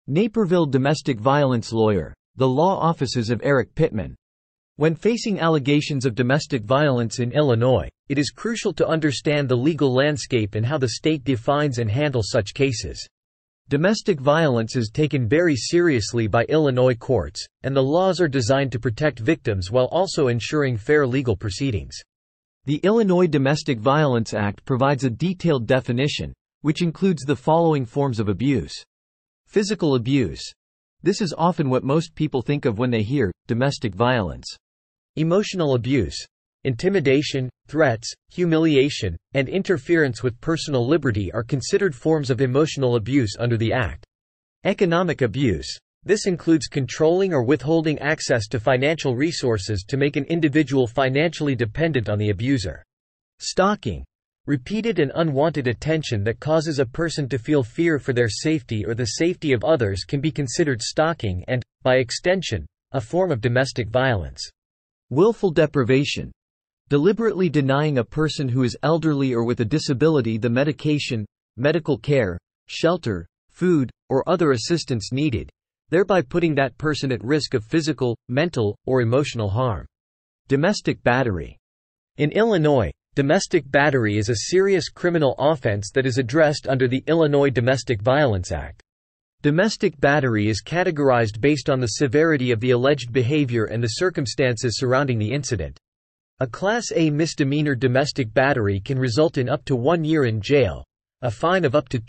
Naperville domestic violence lawyer, the law offices of Eric Pittman. When facing allegations of domestic violence in Illinois, it is crucial to understand the legal landscape and how the state defines and handles such cases. Domestic violence is taken very seriously by Illinois courts, and the laws are designed to protect victims while also ensuring fair legal proceedings. The Illinois Domestic Violence Act provides a detailed definition, which includes the following forms of abuse. Physical abuse. This is often what most people think of when they hear domestic violence. Emotional abuse. Intimidation, threats, humiliation, and interference with personal liberty are considered forms of emotional abuse under the Act. Economic abuse. This includes controlling or withholding access to financial resources to make an individual financially dependent on the abuser. Stalking. Repeated and unwanted attention that causes a person to feel fear for their safety or the safety of others can be considered stalking and, by extension, a form of domestic violence. Willful deprivation. Deliberately denying a person who is elderly or with a disability the medication, medical care, shelter, food, or other assistance needed, thereby putting that person at risk of physical, mental, or emotional harm. Domestic battery. In Illinois, domestic battery is a serious criminal offense that is addressed under the Illinois Domestic Violence Act. Domestic battery is categorized based on the severity of the alleged behavior and the circumstances surrounding the incident. A Class A misdemeanor domestic battery can result in up to 1 year in jail, a fine of up to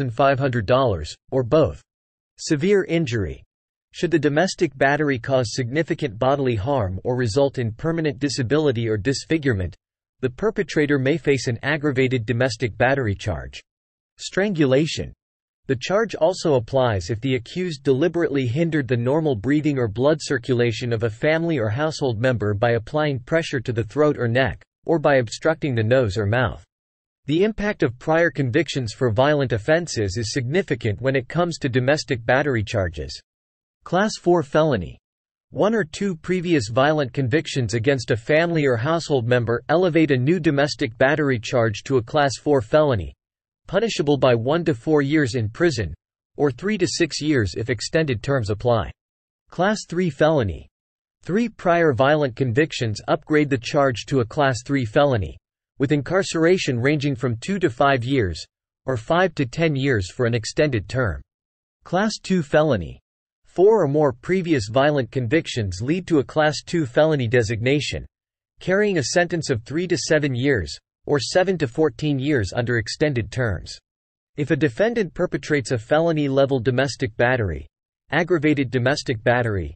$2,500, or both. Severe injury. Should the domestic battery cause significant bodily harm or result in permanent disability or disfigurement, the perpetrator may face an aggravated domestic battery charge. Strangulation. The charge also applies if the accused deliberately hindered the normal breathing or blood circulation of a family or household member by applying pressure to the throat or neck, or by obstructing the nose or mouth. The impact of prior convictions for violent offenses is significant when it comes to domestic battery charges. Class 4 felony. 1 or 2 previous violent convictions against a family or household member elevate a new domestic battery charge to a Class 4 felony, punishable by 1 to 4 years in prison, or 3 to 6 years if extended terms apply. Class 3 felony. 3 prior violent convictions upgrade the charge to a Class 3 felony, with incarceration ranging from 2 to 5 years, or 5 to 10 years for an extended term. Class 2 felony. 4 or more previous violent convictions lead to a Class 2 felony designation, carrying a sentence of 3 to 7 years, or 7 to 14 years under extended terms. If a defendant perpetrates a felony-level domestic battery, aggravated domestic battery,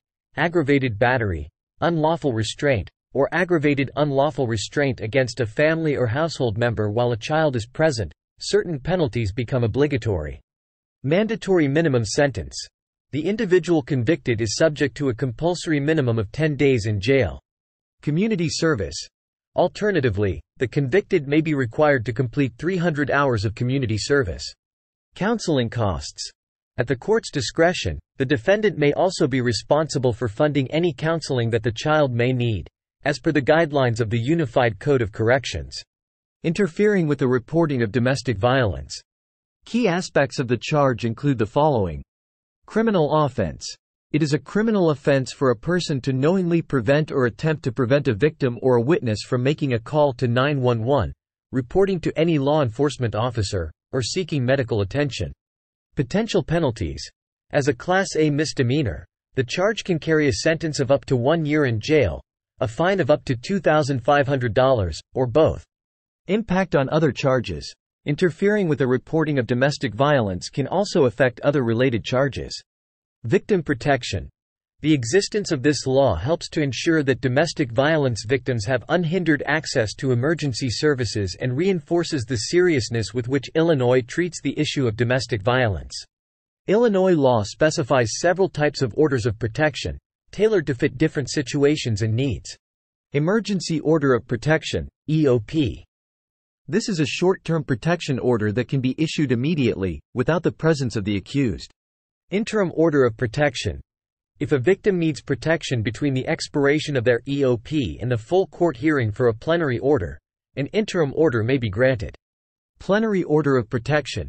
unlawful restraint, or aggravated unlawful restraint against a family or household member while a child is present, certain penalties become obligatory. Mandatory minimum sentence. The individual convicted is subject to a compulsory minimum of 10 days in jail. Community service. Alternatively, the convicted may be required to complete 300 hours of community service. Counseling costs. At the court's discretion, the defendant may also be responsible for funding any counseling that the child may need, as per the guidelines of the Unified Code of Corrections. Interfering with the reporting of domestic violence. Key aspects of the charge include the following. Criminal offense. It is a criminal offense for a person to knowingly prevent or attempt to prevent a victim or a witness from making a call to 911, reporting to any law enforcement officer, or seeking medical attention. Potential penalties. As a Class A misdemeanor, the charge can carry a sentence of up to 1 year in jail, a fine of up to $2,500, or both. Impact on other charges. Interfering with the reporting of domestic violence can also affect other related charges. Victim protection. The existence of this law helps to ensure that domestic violence victims have unhindered access to emergency services and reinforces the seriousness with which Illinois treats the issue of domestic violence. Illinois law specifies several types of orders of protection, tailored to fit different situations and needs. Emergency Order of Protection, EOP. This is a short-term protection order that can be issued immediately, without the presence of the accused. Interim Order of Protection. If a victim needs protection between the expiration of their EOP and the full court hearing for a plenary order, an interim order may be granted. Plenary Order of Protection.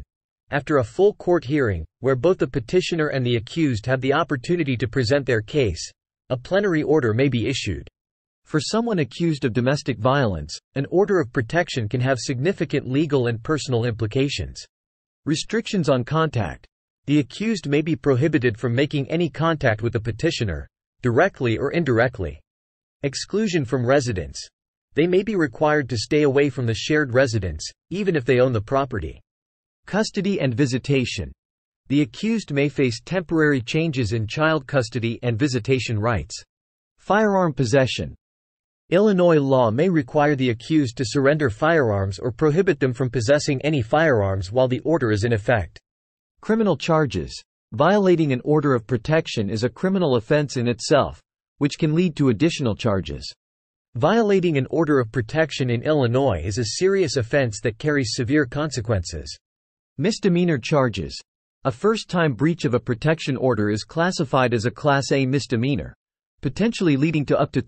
After a full court hearing, where both the petitioner and the accused have the opportunity to present their case, a plenary order may be issued. For someone accused of domestic violence, an order of protection can have significant legal and personal implications. Restrictions on contact. The accused may be prohibited from making any contact with the petitioner, directly or indirectly. Exclusion from residence. They may be required to stay away from the shared residence, even if they own the property. Custody and visitation. The accused may face temporary changes in child custody and visitation rights. Firearm possession. Illinois law may require the accused to surrender firearms or prohibit them from possessing any firearms while the order is in effect. Criminal charges. Violating an order of protection is a criminal offense in itself, which can lead to additional charges. Violating an order of protection in Illinois is a serious offense that carries severe consequences. Misdemeanor charges. A first-time breach of a protection order is classified as a Class A misdemeanor, potentially leading to up to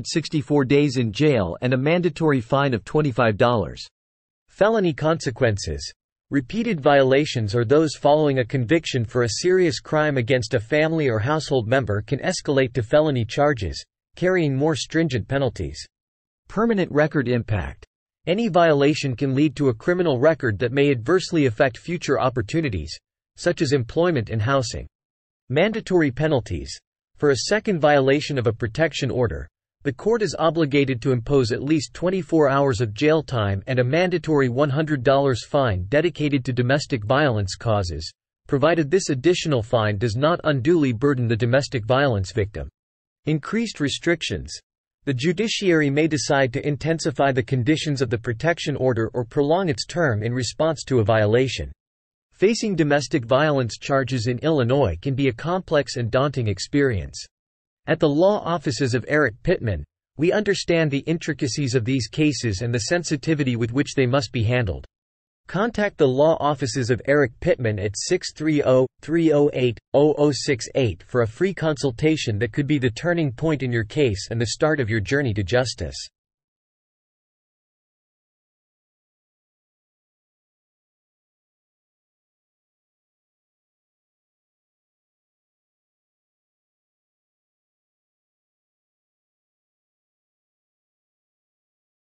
364 days in jail and a mandatory fine of $25. Felony consequences. Repeated violations or those following a conviction for a serious crime against a family or household member can escalate to felony charges, carrying more stringent penalties. Permanent record impact. Any violation can lead to a criminal record that may adversely affect future opportunities, such as employment and housing. Mandatory penalties. For a second violation of a protection order, the court is obligated to impose at least 24 hours of jail time and a mandatory $100 fine dedicated to domestic violence causes, provided this additional fine does not unduly burden the domestic violence victim. Increased restrictions. The judiciary may decide to intensify the conditions of the protection order or prolong its term in response to a violation. Facing domestic violence charges in Illinois can be a complex and daunting experience. At the law offices of Eric Pittman, we understand the intricacies of these cases and the sensitivity with which they must be handled. Contact the law offices of Eric Pittman at 630-308-0068 for a free consultation that could be the turning point in your case and the start of your journey to justice.